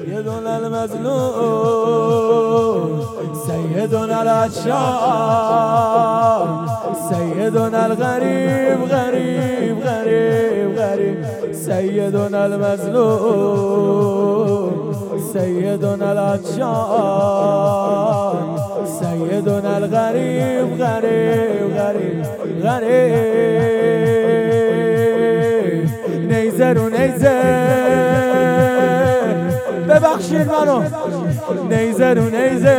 سيدنا المظلوم سيدنا العطشان سيدنا الغريب غريب غريب غريب سيدنا المظلوم سيدنا العطشان سيدنا الغريب غريب غريب غريب نیزه رو نیزه ببخشید منو نیزه رو نیزه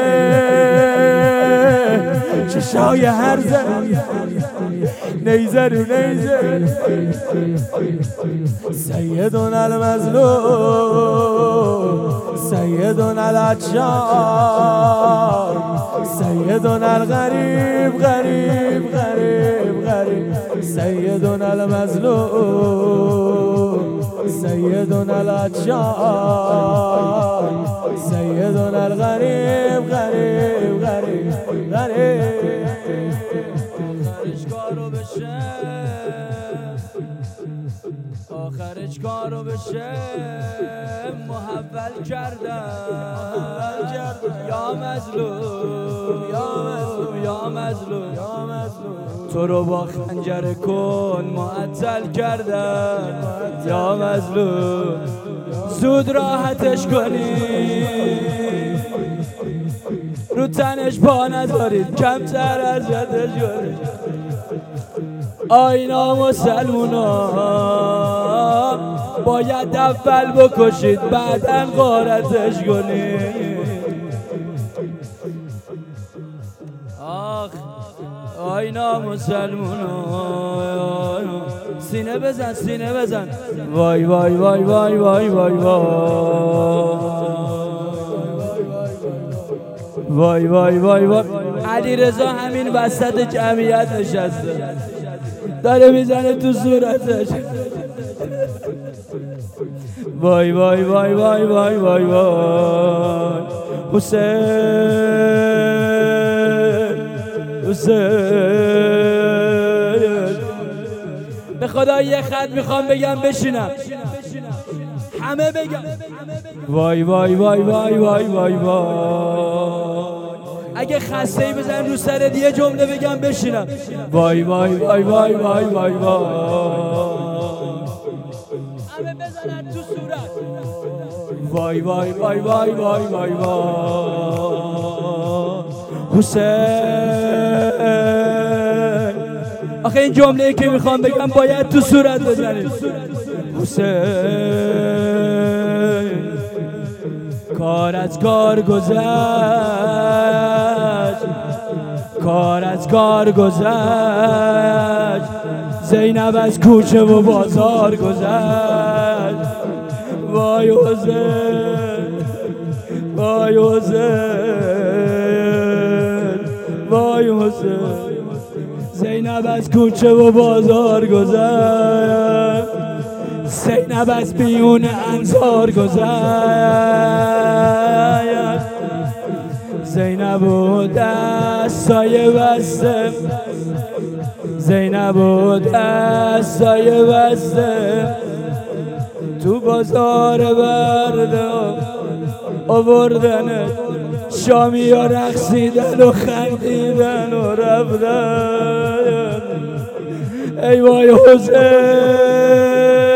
چشای هرزه نیزه رو نیزه سیدنا المظلوم سیدنا العطشان سیدنا الغریب غریب غریب غریب سیدنا المظلوم سيدنا العطشان سيدنا الغريب غريب غريب غريب آخرش کارو بشه محول کردم یا مظلوم یا مظلوم یا مظلوم یا مظلوم تو رو با خنجر کن معطل کردم یا مظلوم زود راحتش کنی رو تنش پا ندارید کمتر از یدش کنید آینا مسلمونا باید اول بکشید بعدن غارتش کنید آخ آینا مسلمونا سینه بزن سینه بزن وای وای وای وای وای وای وای وای وای وای علیرضا همین وسط جمعیت نشسته داره میزنه تو صورتش وای وای وای وای وای وای وای حسین حسین به خدا یه خط میخوام بگم بشینم همه بگم وای وای وای وای وای وای وای اگه خسته ای بزن رو سرت یه جمله بگم بشینم وای وای وای وای وای وای وای همه بزنن تو صورت وای وای وای وای وای وای وای حسین آخه این جمله ای که میخوام بگم باید تو صورت بزنید حسین کار از کار گذشت کار از کار گذشت زینب از کوچه و بازار گذشت وای حسین وای حسین وای حسین زینب از کوچه و بازار گذشت زینب از بیون انصار گذشت زینب و دستای بسته زینب و دستای بسته تو بازار برده آوردنت شامی ها رقصیدن و خندیدن و رفتن ای وای حسین